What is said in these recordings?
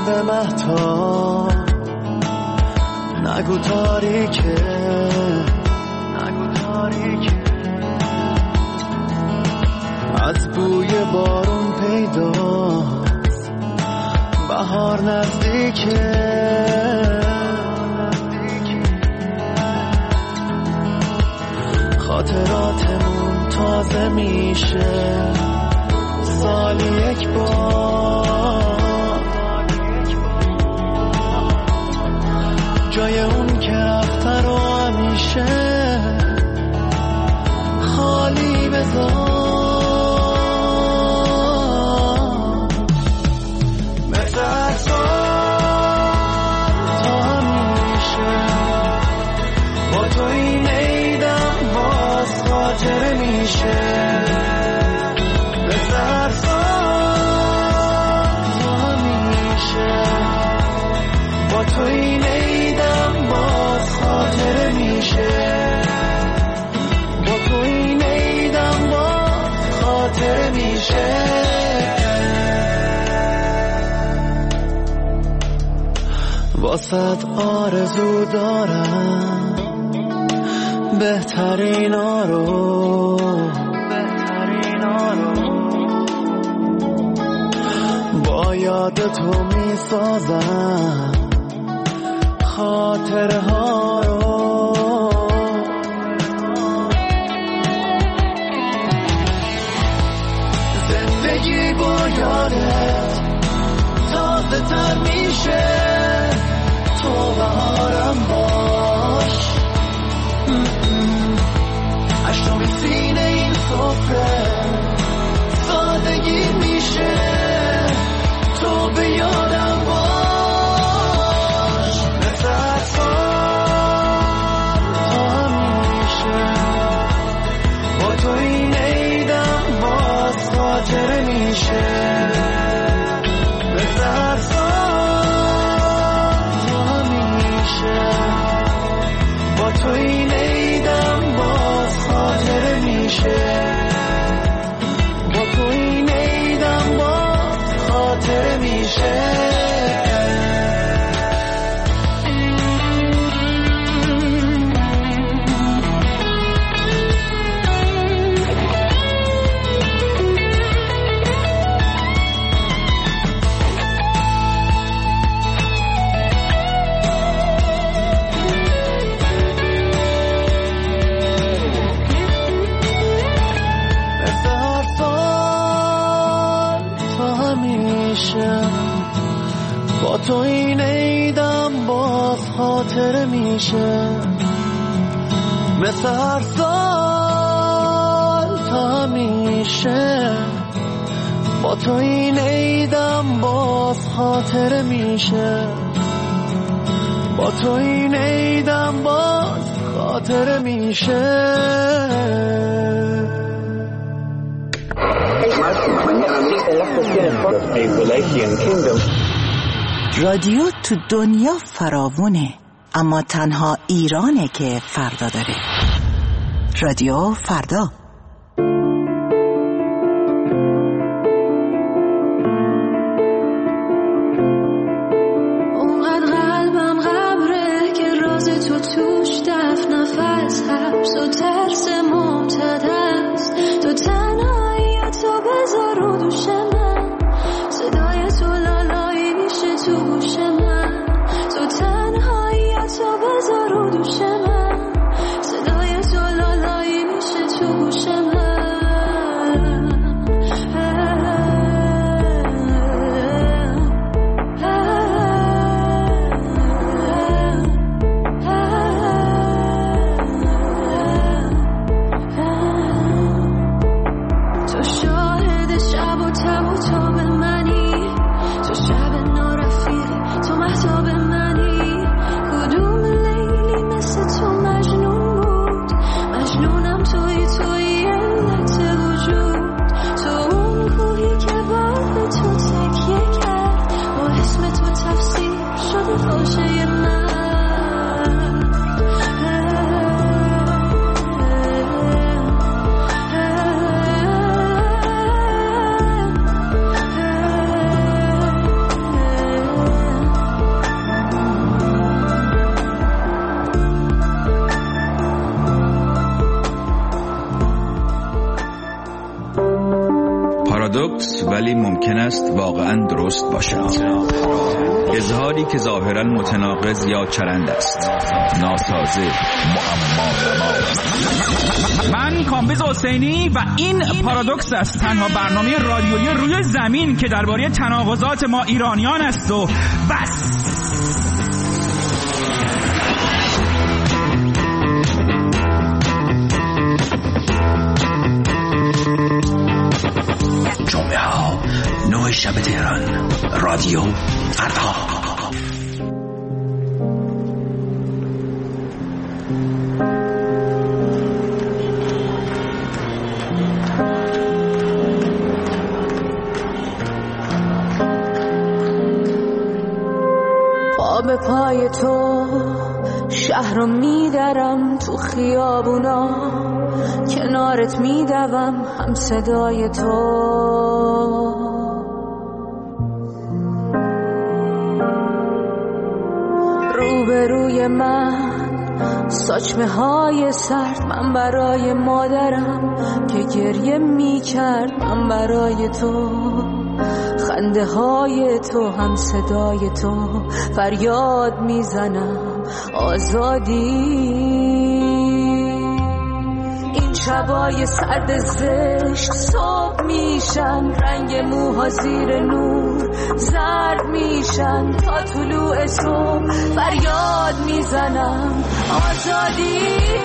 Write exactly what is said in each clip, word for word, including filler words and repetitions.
به مهتاب نگو تاریکه نگو تاریکه از بوی بارون پیداست بهار نزدیکه خاطراتمون تازه میشه سالی یک بار جای اون که رفته رو همیشه خالی بذار مثل اصلا تا همیشه با تو این عیدم باز خاطره میشه مثل اصلا تا همیشه با تو این عیدم باز خاطره میشه با تو این عیدم باز خاطره میشه واسه آرزو دارم بهترین رو بهترین رو با یاد تو میسازم خاطره ها رو زندگی با یادت تازه تر میشه تو بهارم باش اشتام سینه این سفره سادگی میشه تو به یادم باش مثل اطفال تا همیشه با تو این عیدم باز خاطره میشه مثل اطفال تا همیشه با تو این عیدم باز خاطره میشه با تو این عیدم باز خاطره میشه با تو این عیدم باز خاطره میشه مثل هر سال تا همیشه با تو این عیدم باز خاطره میشه با تو این عیدم باز خاطره میشه رادیو تو دنیا فراوونه اما تنها ایرانه که فردا داره. رادیو فردا. اونقدر قلبم غبره که راز تو توش دفت نفس حبس و ترس ممتد است تو تنهایی تو بذار رو دوش من صدای تو لالایی میشه تو گوش من تو تنهایی تو بذار رو دوش من صدای تو لالایی میشه تو گوش من پارادوکس ولی ممکن است واقعا درست باشد. اظهاری که ظاهرا متناقض یا چرند است، ناسازه، معما. من کامبیز حسینی و این پارادوکس است، تنها برنامه رادیویی روی زمین که درباره تناقضات ما ایرانیان است و بس. جمعه ها نه شب تهران، رادیو فردا. به پای تو شهر رو میدرم، تو خیابونا کنارت میدوم، هم صدای تو روبروی من، ساچمه های سرد، من برای مادرم که گریه میکرد، من برای تو خنده های تو، هم صدای تو فریاد میزنم آزادی. این شبای سرد زشت صبح میشن، رنگ موها زیر نور زرد میشن، تا طلوع صبح فریاد میزنم آزادی.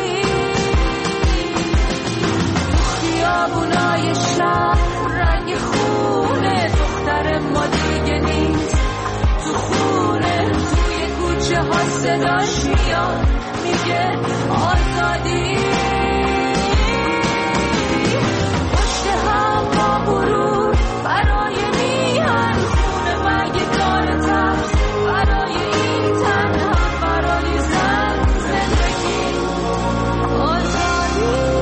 خیابونای شهر رنگ خونه، دختر ما دیگه نیست تو خونه، توی کوچه ها صداش میاد میگه آزادی. پشت هم با غرور برای میهن، خونه مرگ دار ترس برای این تن، هم برای زن زندگی آزادی.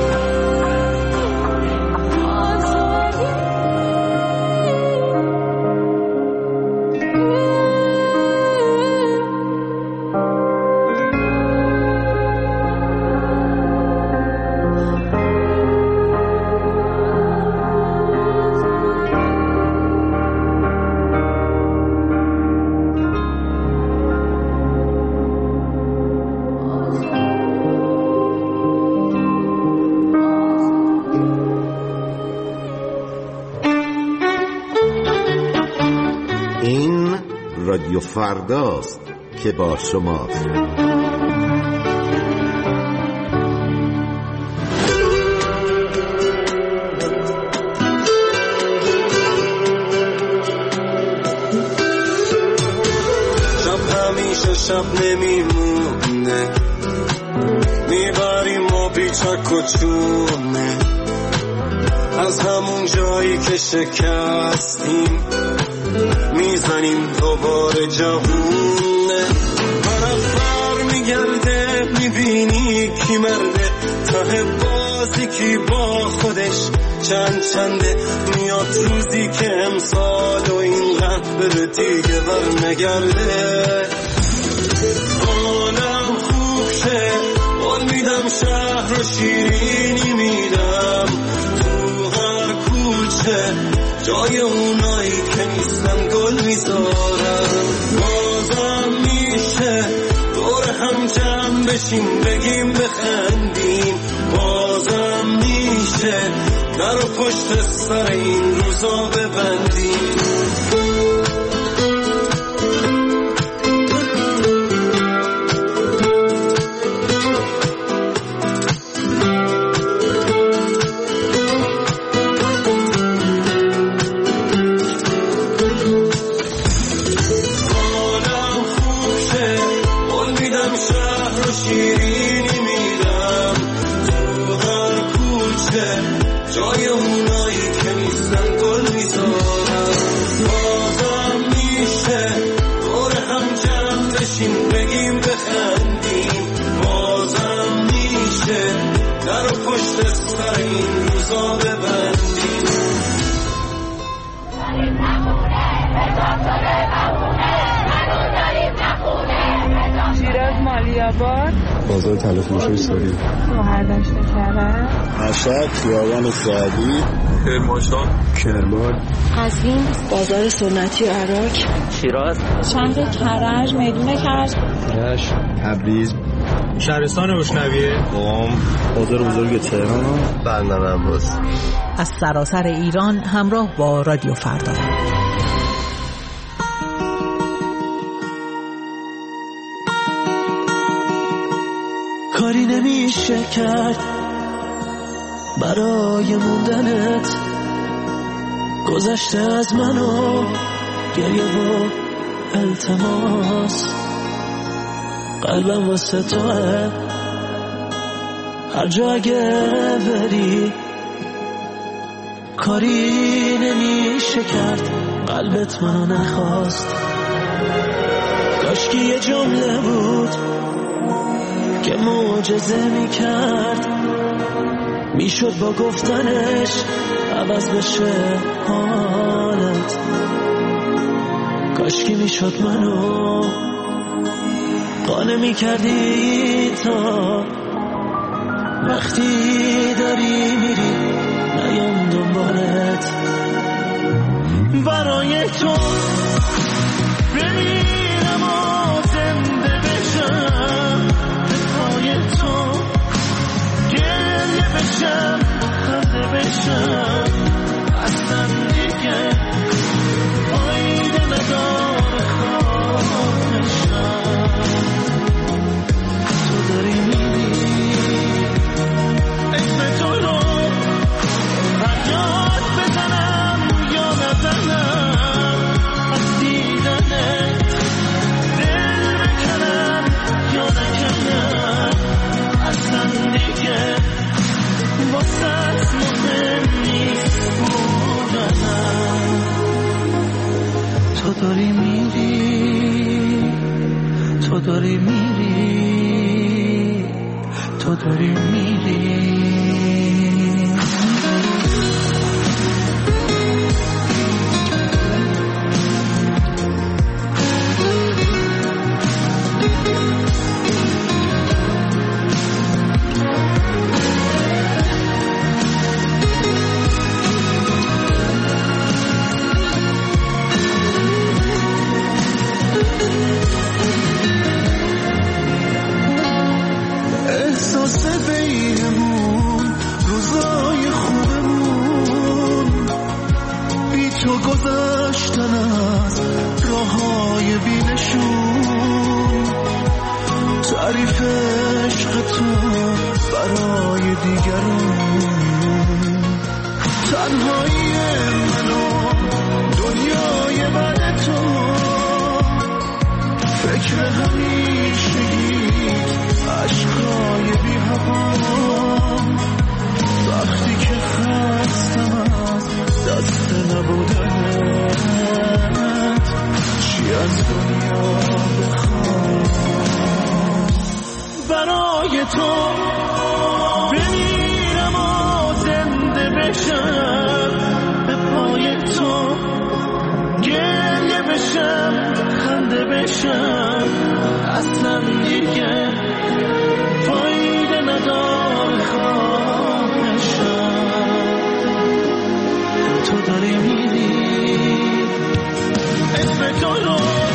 رادیو فرداست که با شماست. شب همیشه شب نمیمونه، میبریم ما بیچک و چونه، از همون جایی که شکستیم میزنیم دوباره جوونه. طرف بر میگرده میبینی کی مرده، ته بازی کی با خودش چند چنده. میاد روزی که امسال و اینقدر بره دیگه بر نگرده. حالم خوب شه، بال میدم شهر رو شیرینی میدم، تو هر کوچه جای اونایی که نیستن گل میذارم. بازم میشه دور هم جمع بشیم بگیم بخندیم، بازم میشه در و پشت سر این روزا ببندیم. جای اونایی که نیستن گل میذارم. بازار طلا فروشی ساری، شوهر داشته کرد، مشهد، خیابان سعدی، کرمانشاه، کرمان، قزوین، بازار سنتی عراق، شیراز، شهر کرج، میدون کرج، رشت، تبریز، شهرستان روشنویه، قم، بازار بزرگ تهران، بندر عباس. از سراسر ایران همراه با رادیو فردا. کاری نمیشه کرد برای موندنت، گذشته از منو گریه و التماس، قلبم واسه توه هر جا اگه بری، کاری نمیشه کرد قلبت منو نخواست، کاشکی یه جمله بود که معجزه میکرد، میشد با گفتنش عوض بشه حالت، کاشکی میشد منو قانع میکردی تا وقتی داری میری نیام دنبالت، برای تو بمیرم و زنده بشم، به پای تو گریه بشم خنده بشم، اصلا دیگه فایده نداره خواهشم، تو داری میری اسم تو رو فریاد بزنم یا نزنم، از دیدنت دل بکنم یا نکنم، اصلا دیگه واسه مهم نیست بودنم، تو داری میری، تو داری میری، تو داری میری. احساس بینمون روزای خوبمون، بی تو گذشتن از راههای بینشون، تعریف عشق تو برای دیگرون، تنهایی منو دنیای بعد تو، فکر همیشگی عشقای بی هوام، وقتی که خستم از دست نبودنت، چی از دنیا بخوام، برای تو بمیرم و زنده بشم، به پای تو گریه بشم خنده بشم، اصلا دیگه فایده نداره خواهشم، تو داری میری اسم تو رو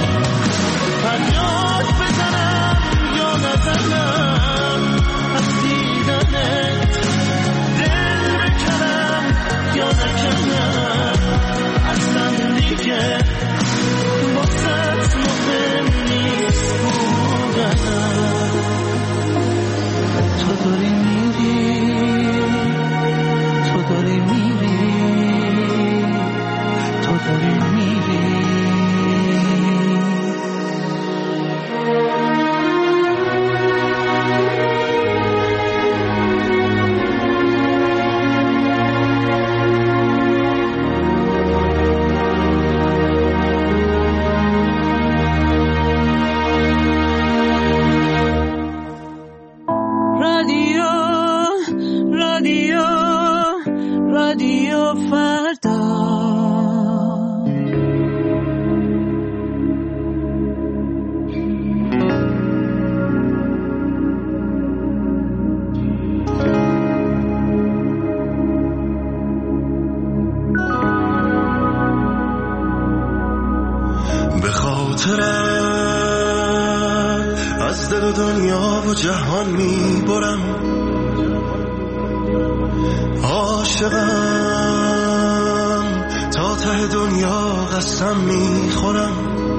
فریاد بزنم یا نزنم، از دیدنت دل بکنم یا نکنم، اصلا دیگه واسه مهم نیست بودنم، تو داری میری، تو داری میری، تو داری میری. رادیو فردا خاطرت از دل و دنیا و جهان میبرم، عاشقم تا ته دنیا قسم میخورم.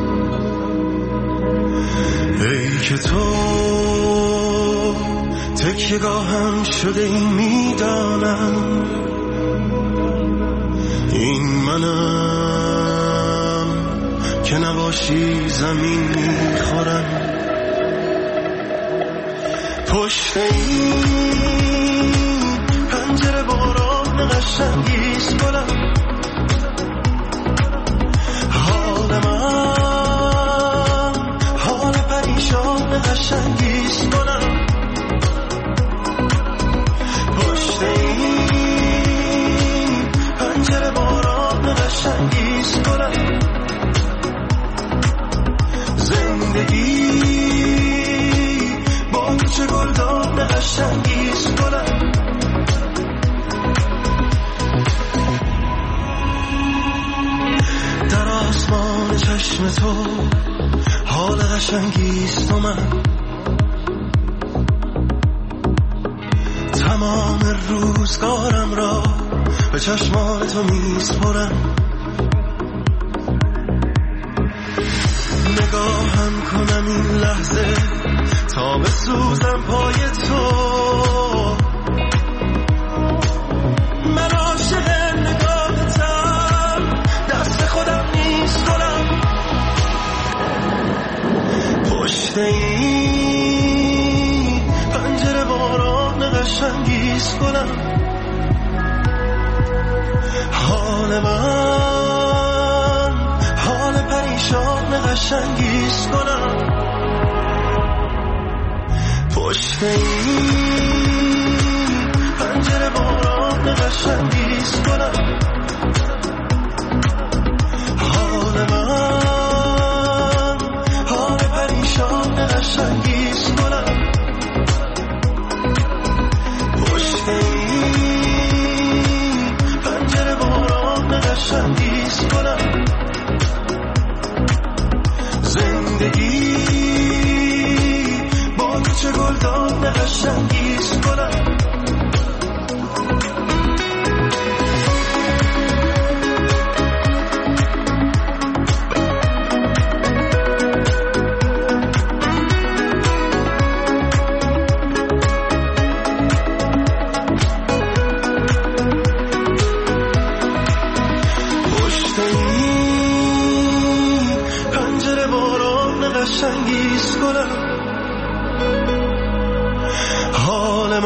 ای که تو تکیه‌گاهم شده این میدانم، این منم که نباشی زمین میخورم. پشت این پنجره باران قشنگیست گلم، حال من حال پریشان قشنگیست گلم. پشت این پنجره باران قشنگیست گلم، زندگی با تو چه گلدان قشنگیست گلم. در آسمان چشم تو حال قشنگیست و من تمام روزگارم را به چشمان تو میسپرم. نگاهم کنم این لحظه تا بسوزم پای تو، من عاشق نگاهتم، دست خودم نیست گلم. پشت این پنجره باران قشنگیست گلم، حال من حال پریشان قشنگیست گلم. پشت این پنجره باران قشنگیست گلم، حال من حال پریشان قشنگیست گلم. پشت این پنجره باران قشنگیست گلم، زندگی با تو چه گلدان قشنگیست گلم. پشت این پنجره باران قشنگیست گلم، حال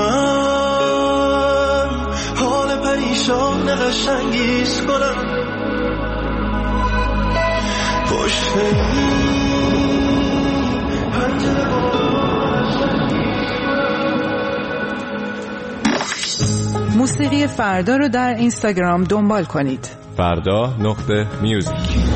من حال پریشان قشنگیست گلم. پشت این پنجره باران قشنگیست. موسیقی فردا رو در اینستاگرام دنبال کنید. فردا نقطه میوزیک.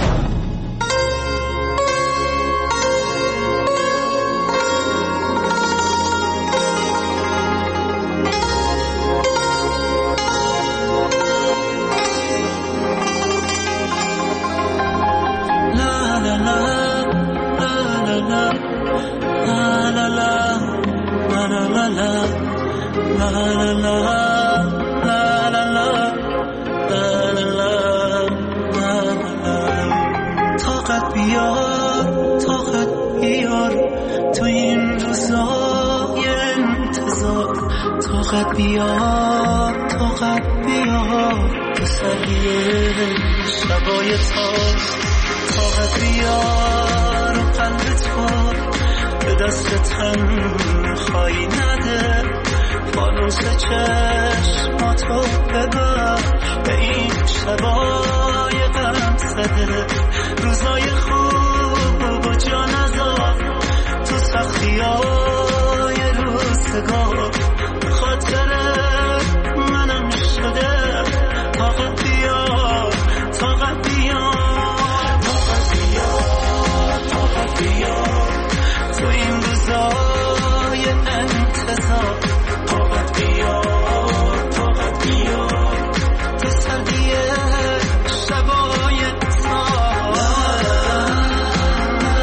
طاقت بیار طاقت بیار تو این روزای انتظار، طاقت بیار طاقت بیار تو سریع شبای تار، طاقت بیار و قلب تو به دست تنهایی نده، فانوس چشماتو ببر به این شبای غم زده، روزای خوب و جا نذار تو سختیای روزگار، خاطر منم شده طاقت بیار طاقت بیار طاقت بیار طاقت بیار تو این روزای انتظار، طاقت بیار طاقت بیار تو سردی شبای تار.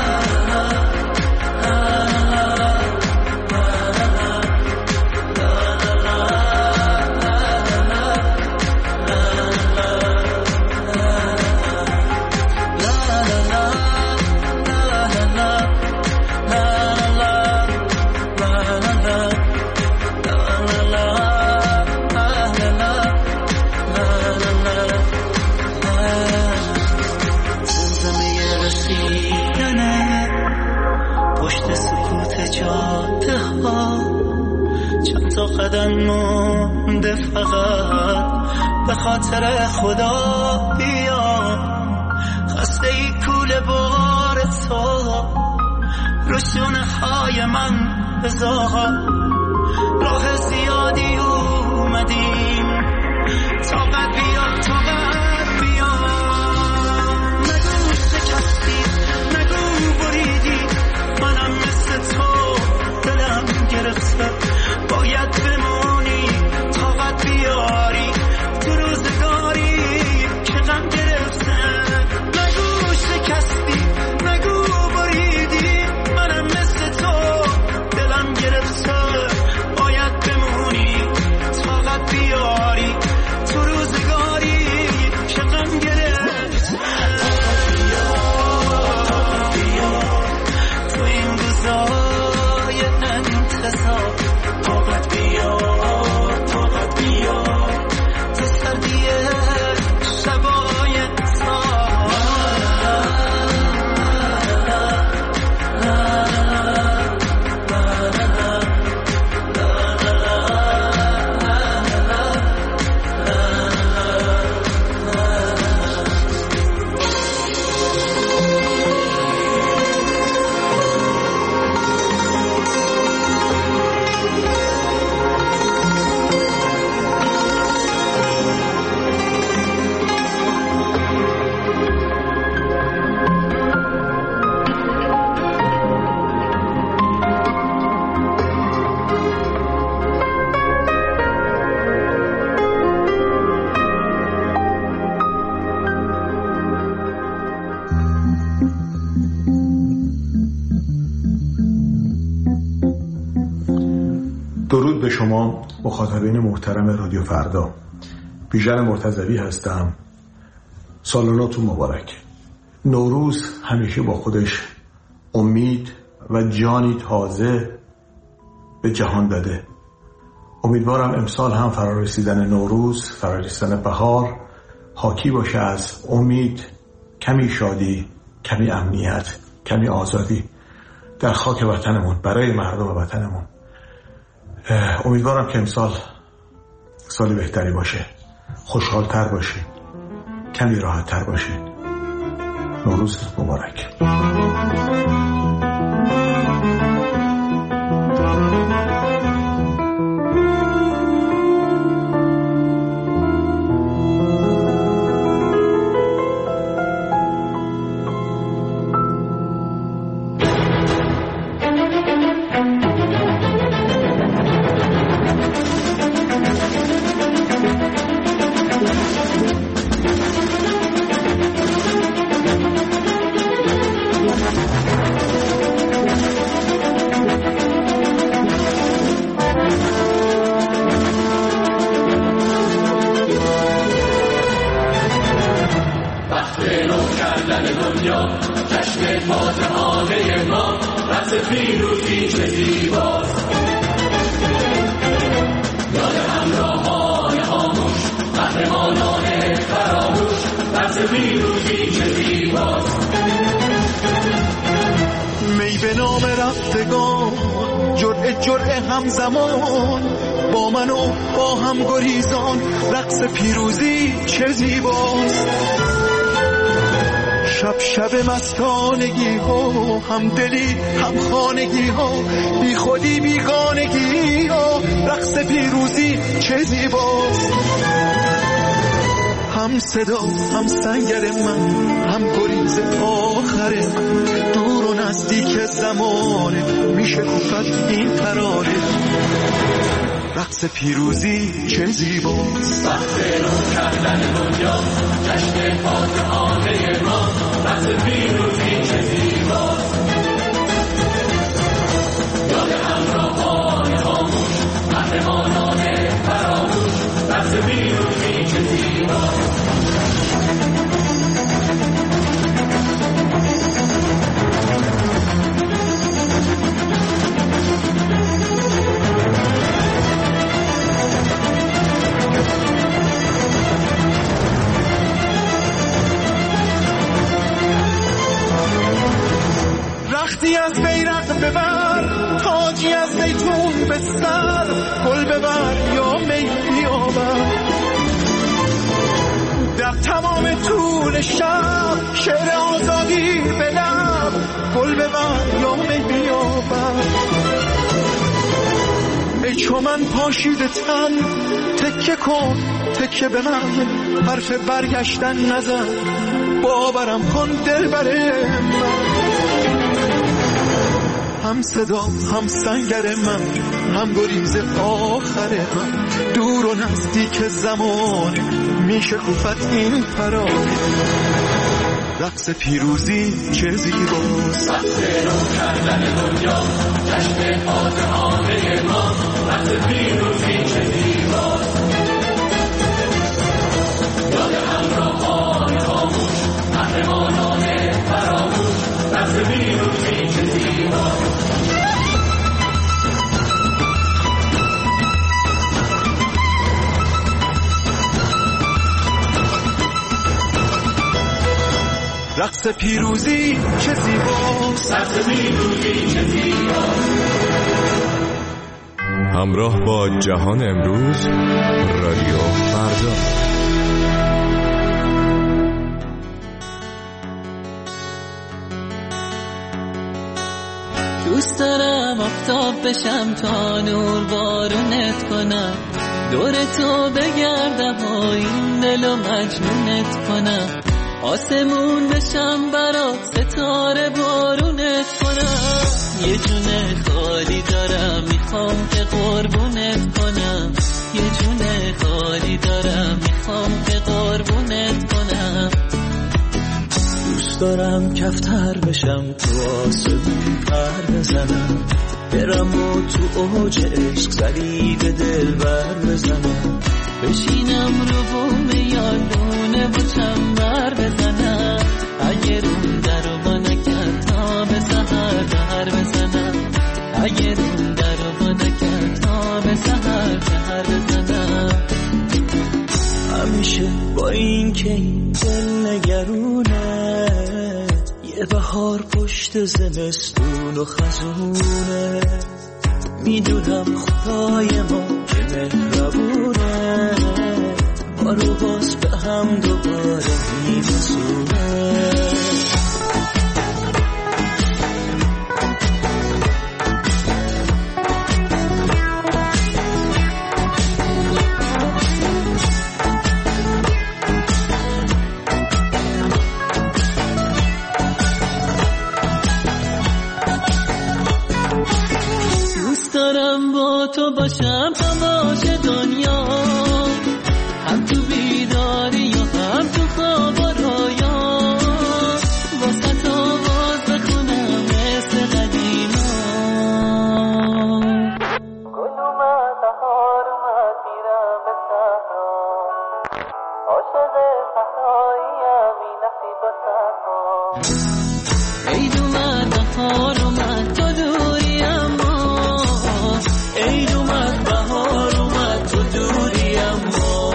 خاطر خدا بیا، خسته ای کول بار تو رسونه های من بذار. راه زیادی اومدیم، طاقت بیا طاقت بیا. نگو شکستی، نگو بریدی، منم مثل تو دلم گرفته. باید بمونی، طاقت بیاری تو روزگاری که غم گرفته. نگو شکستی، نگو بریدی، منم مثل تو دلم گرفته. باید بمونی، طاقت بیاری تو روزگاری که غم گرفته. طاقت بیا تو این روزای انتظار. طاقت بیا، طاقت بیا تو سردی شبای تار. درود به شما مخاطبین محترم رادیو فردا. بیژن مرتضوی هستم. سال نوتون مبارک. نوروز همیشه با خودش امید و جانی تازه به جهان داده. امیدوارم امسال هم فرارسیدن نوروز، فرارسیدن بهار حاکی باشه از امید، کمی شادی، کمی امنیت، کمی آزادی در خاک وطنمون، برای مردم وطنمون. امیدوارم که امسال سالی بهتری باشه، خوشحالتر باشه، کمی راحتتر باشه. نوروز مبارک. می به نام رفتگان، جرعه جرعه همزمان، با من و با هم گریزان، رقص پیروزی چه زیباست. شب شب مستانگی ها، هم دلی هم خانگی ها، بی خودی بیگانگی ها، رقص پیروزی چه زیباست. هم صدا هم سنگر من، هم گریز آخره، دور و نزدیک زمانه، میشه گفت این ترانه. رقص پیروزی چه زیباست. وقت رو کردن دنیا، جشن فاتحانه ما، رقص پیروزی چه زیباست. یاد همراهان خاموش، قهرمانان فراموش، رقص پیروزی چه زیباست. رختی از بیرق ببر، تاجی از زیتون به سر، گل ببر یا می بیاور. در تمام طول شب شعر آزادی به لب گل به من یا می بیابم. ای چو من پاشیده تن تکه کن تکه به من، حرف برگشتن نزن باورم کن دل بره من. هم صدا هم سنگر من، هم گریز آخر من، دور و نزدیک زمان میشه کوفت این پران. رقص پیروزی چه زیباست، رقص رو کردن دنیا، جشن آزادی ما. رقص پیروزی چه زیباست، یاد همراهان خاموش، قهرمانان فراموش. رقص پیروزی چه زیباست. رقص پیروزی چه زیباست، رقص پیروزی چه زیباست. همراه با جهان امروز، رادیو فردا. دوست دارم آفتاب بشم تا نور بارونت کنم، دور تو بگردم و این دلو مجنونت کنم. آسمون بشم برات ستاره بارونت کنم. یه جونه خالی دارم میخوام که قربونت کنم. یه جونه خالی دارم میخوام که قربونت کنم. دوست دارم کفتر بشم تو آسمون پر بزنم، برم و تو اوج عشق زلی به دل بر بزنم. بشینم رو بوم یالونه و چنبر بزنم. اگه رون در رو با نکرد تا به سهر در بزنم. اگه رون در رو با نکرد تا به سهر در بزنم. همیشه با این که این دل نگرونه، یه بهار پشت زمستون و خزونه. میدونم خدای ما که مهربونه، ما رو باز به هم دوباره میرسونه. تو باشم تماش دنیا، هم تو بیداری و هم تو خواب و رویا. واسه تو باز بخونم مثل قدیما. گل اومد بهار اومد میرم به صحرا، عاشق صحراییم این نصیب و صحرا. عید اومد بهار اومد تو دوری اما، عید اومد بهار اومد تو دوری اما.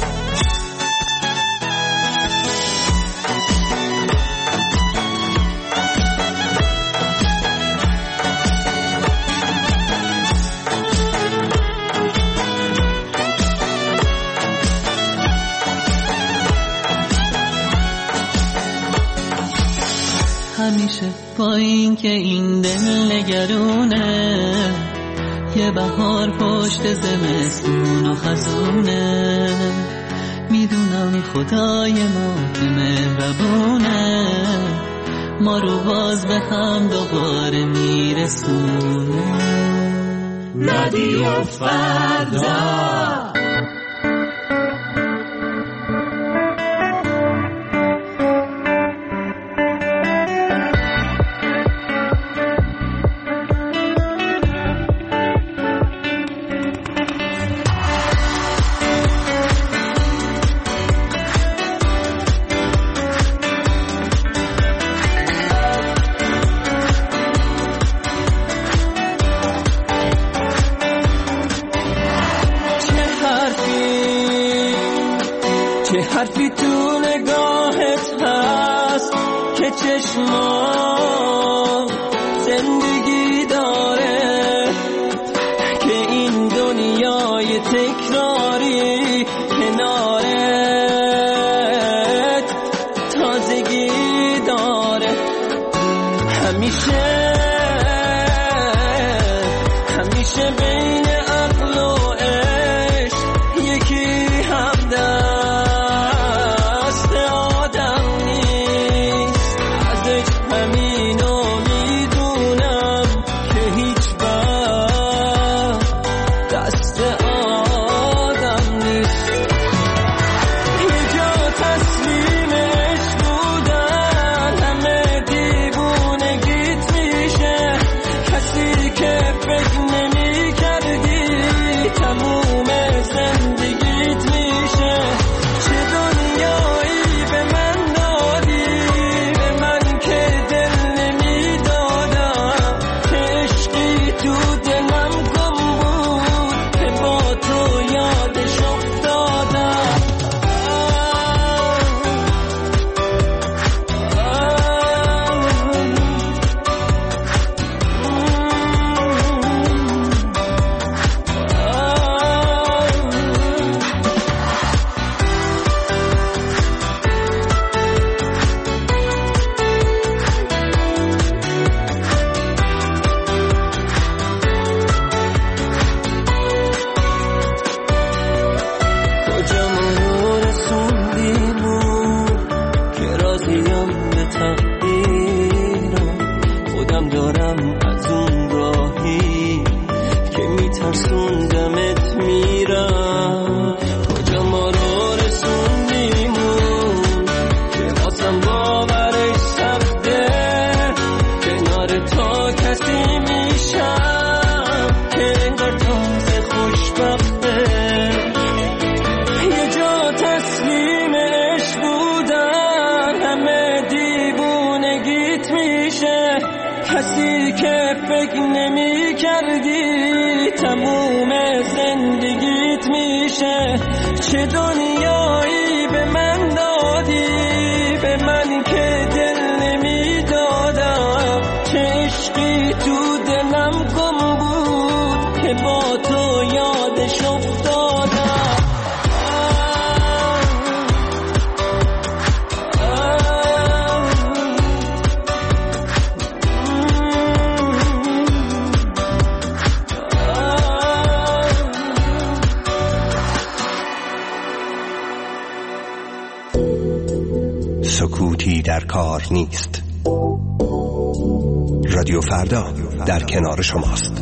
همیشه با این که این دل نگرونه، یه بهار پشت زمستون و خزونه. میدونم خدای ما که مهربونه، ما رو باز به هم دوباره میرسونه. رادیو فردا. حرفی تو نگاهت هست که چشما زندگی داره، که این دنیای تکراری کناره. همیشه همیشه بین عقل و عشق یکی هم دست آدم نیست. ازش همینو میدونم که هیچ وقت دست آدم نیست. یه جا تسلیم عشق بودن همه دیوونگیت میشه. کسی که فکر نمی کردی تموم زندگیت میشه. چه دنیایی به من دادی به من که دل نمی دادم. چه عشقی تو دلم گم بود که با تو یادش افتادم. کجا ما رو رسوندیمون که راضیم به تقدیرم. خودم دارم از اون راهی که میترسوندمت میرم. کجا ما رو رسوندیمون که واسم باورش سخته. کنار تو کسی میشم که انگار تازه خوشبخته. یه جا تسلیم عشق بودن همه دیوونگیت میشه. کسی که فکر نمی کردی تموم زندگیت میشه. چه دنیایی به من دادی به من که دل نمی دادم. چه عشقی تو دلم گم بود که با تو یادش افتادم. سکوتی در کار نیست. رادیو فردا در کنار شماست.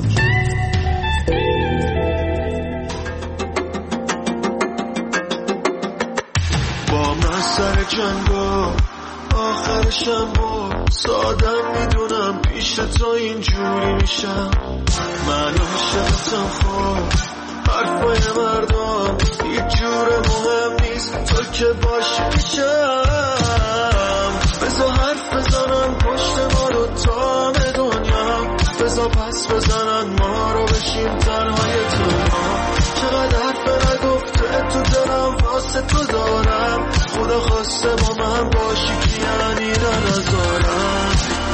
با من سر جنگا آخرشم با سادم میدونم پیش تو اینجوری میشم. من عاشقتم خب حرفای مردم هیچ جور مهم نیست تو که باشی میشم. بذار حرف بزنن پشت ما رو تا دنیا. بذار پس بزنن ما رو بشیم تنهای تو. چقدر حرف نگفته تو دلم واسه تو دارم. خدا خواسته با من باشی که یعنی ننظارم.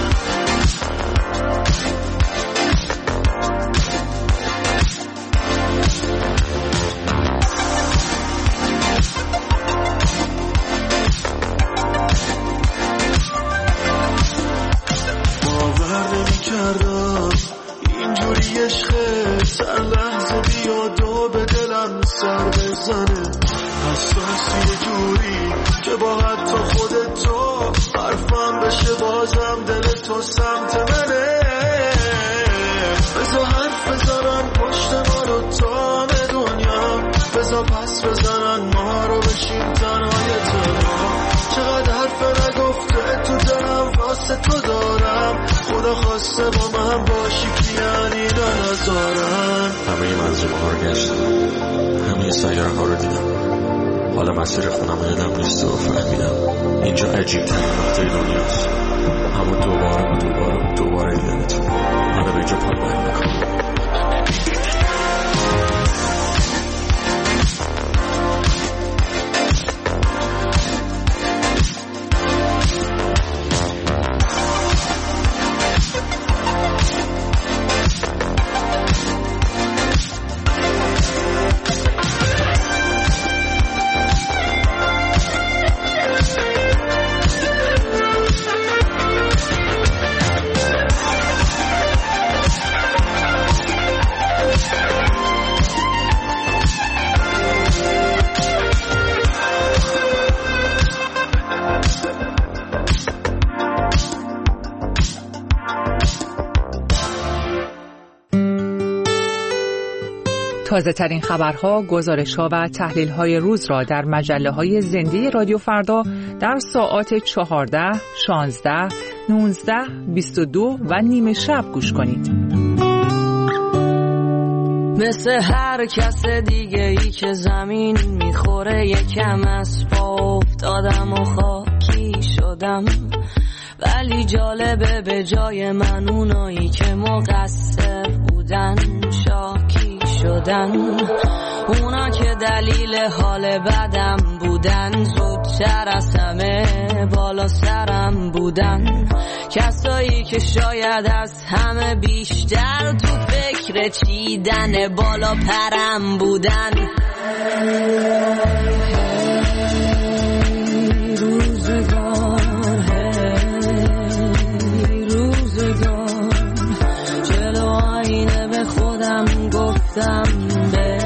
اینجوری عشقه سر لحظه بیاد و به دلم سر بزنه. حساسی یه جوری که با حتی خودت تو حرفم بشه بازم دل تو سمت منه. بذار حرف بزنن پشت ما رو تا دنیا. بذار پس بزنن ما رو بشیم تنهای تنها. چقدر حرف نگفته تو دلم واسه تو دارم. خدا خواسته با من باشی که یعنی ننظارم. همه منظومه ها رو گشتم، همه سیاره ها رو دیدم. حالا مسیر خونم یادم نیست و فهمیدم اینجا عجیب ترین نقطه دنیاست. همون دوباره و دوباره و دوباره دیدنت منو به اینجا پایمالی میکنم. تازه ترین خبرها، گزارش‌ها و تحلیل‌های روز را در مجله‌های زنده رادیو فردا در ساعات چهارده، شانزده، نوزده، بیست و دو و نیمه شب گوش کنید. مثل هر کس دیگه ای که زمین میخوره یکم از پا افتادم و خاکی شدم، ولی جالبه به جای من اونایی که مقصر بودن شاکی شدن. اونا که دلیل حال بدم بودن زودتر از همه بالا سرم بودن. کسایی که شاید از همه بیشتر تو فکر چیدن بالا پرم بودن. روزگار هی روزگار جلو آینه به خودم گفتم به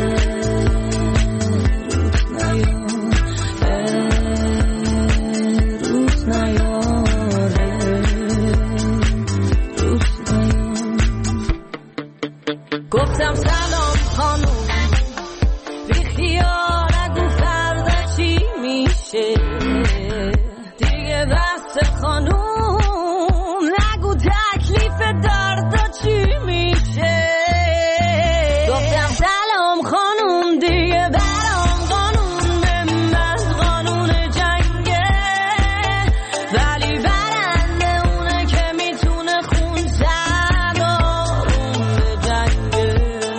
گفتم سلام خانوم، بی خیال نگو فردا چی میشه دیگه، بس خانوم نگو تکلیف دردا چی میشه. گفتم سلام خانوم دیگه برام قانون به من قانون جنگه، ولی برنده اونه که میتونه خون سردارون به جنگه.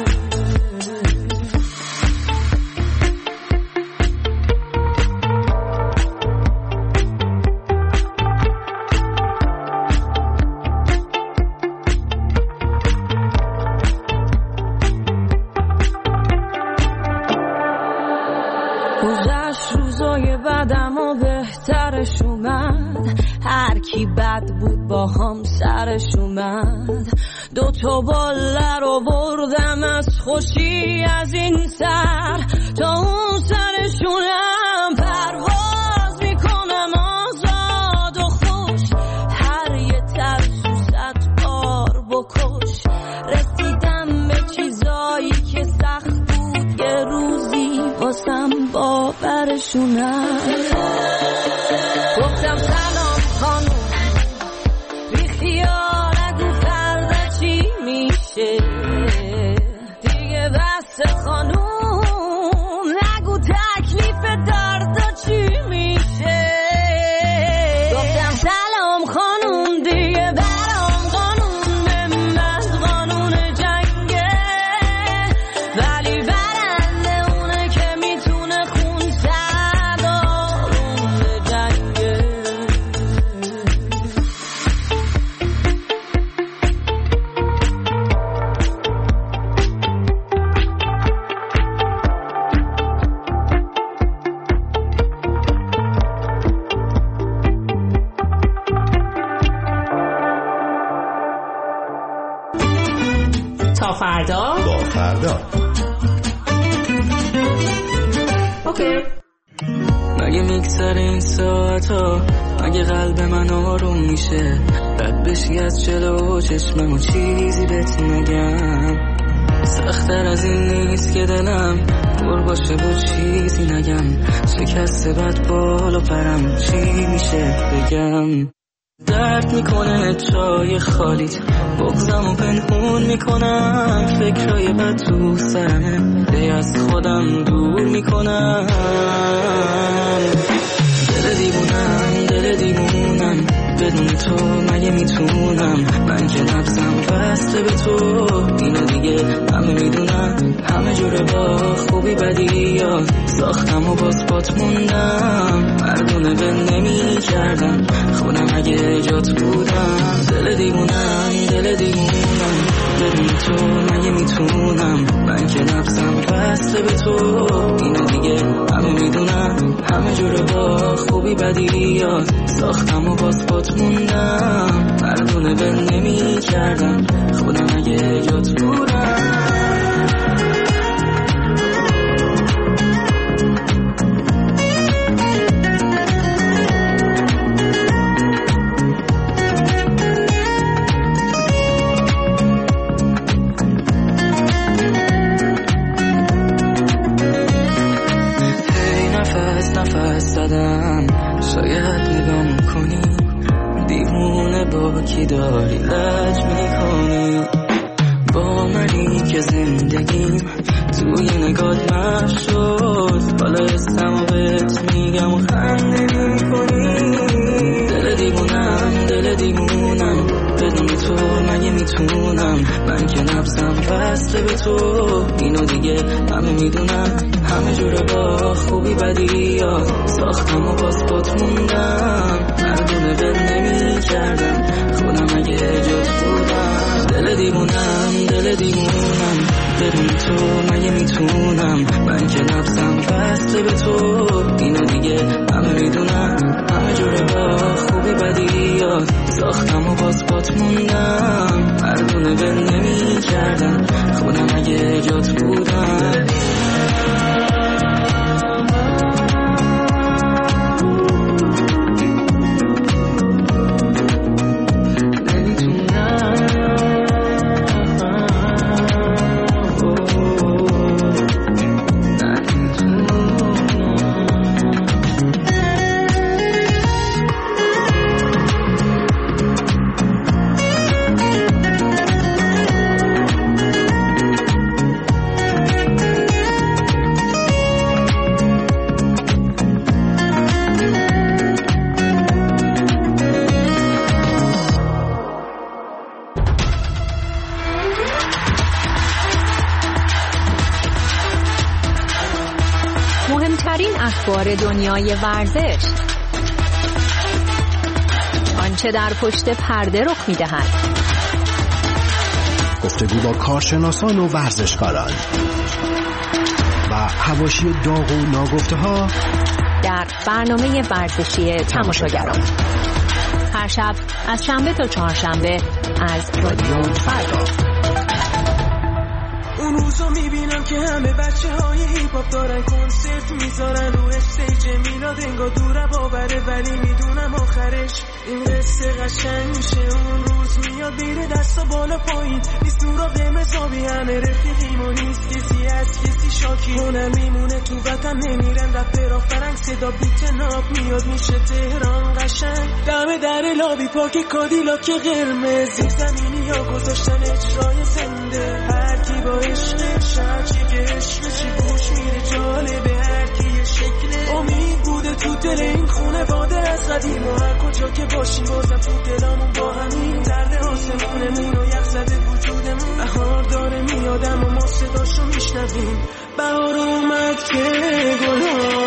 گذشت روزای بعدم و بهترش اومد، هر کی بد بود با هم سرش اومد. دو تا باله رو بردم از خوشی از این سر تا اون سرشونم پرواز میکنم آزاد و خوش. هر یه ترسو صد بار بکش، رسیدم به چیزایی که سخت بود یه روزی واسم باورشونم. گفتم سلام خانوم، بی خیال نگو فردا چی میشه دیگه، بس خانوم نگو تکلیف دردا چی میشه. گفتم سلام خانوم دیگه برام قانون به من قانون جنگه، ولی برنده اونه که میتونه خون سردارون به جنگه. تا فردا با فردا. اوکی. مگه میگذر این ساعت ها، مگه قلب من آروم میشه، رد بشی از جلو چشمم و چیزی بهت نگم. سخت‌تر از این نیست که دلم پر باشه و چیزی نگم، شکسته بد بالا پرم چی میشه بگم. درد میکنه چای خالیت، بغضم و پنهون میکنم، فکرای بد تو سرمه دی از خودم دور میکنم. دل دیوونم دل دیوونم بدون تو مگه میتونم، من که نبزم بسته به تو اینو دیگه همه میدونم. همه جوره با خوبی بدی یا ساختم و باز پات موندم، مردونه به نمی کردم خودم اگه جات بودم. دل دیوونم دل دیوونم بدون تو مگه میتونم، من که نبزم بسته به تو اینو دیگه همه میدونم. همه جوره با خوبی بدی یا ساختم و باز پات موندم، مردونه به نمی کردم خودم اگه جات بودم. یکی داری لج میکنی با منی که زندگیم توی نگات محو شد حالا اسمم و بهت میگم و خنده میکنی دل دیوونم دل دیوونم بدون تو مگه میتونم من که نبضم وصله به تو اینو دیگه همه میدونم همه جوره با خوبی بدی یاد ساختم و باز بات موندم مردونه بد نمی کردم خودم اگه جات بودم دل دیوونم دل دیوونم بدون تو مگه میتونم من که نبضم وصله به تو اینو دیگه همه میدونم همه جوره با خوبی بدی یاد ساختم و باز بات موندم مردونه بد نمی کردم خودم اگه جات بودم اخبار دنیای ورزش، آنچه در پشت پرده رخ می‌دهد، گفتگو با کارشناسان و ورزشکاران و حواشی داغ و ناگفته‌ها در برنامه ورزشی تماشاگران هر شب از شنبه تا چهارشنبه از رادیو فردا. اون روزو میبینم که همه بچه های هیپ هاپ دارن کنسرت میذارن رو استیج میلاد انگار دوره باوره ولی میدونم آخرش این قصه قشنگ میشه. اون روز میاد بیره دستا بالا پایین نیست نورا قمزابی همه رفیقیم و نیست کسی از کسی شاکی اونم میمونه تو وطن نمیرن رپرا فرنگ صدا بیت ناب میاد میشه تهران قشنگ دم در لابی پاک کادیلاک قرمزی زمینی ها گذاشتن اجرای زنده هر کی با عشقش هرچی که عشق چی گوش میره جالبه هر کی یه شکل امید بوده تو دل این خونه باده از قدیم و هر کجا که باشیم بازم تو دلامون با همین درد آسمونمون و یخ زده وجودمون بهار داره میادم و ما صداشو میشنویم بهار اومد که گلها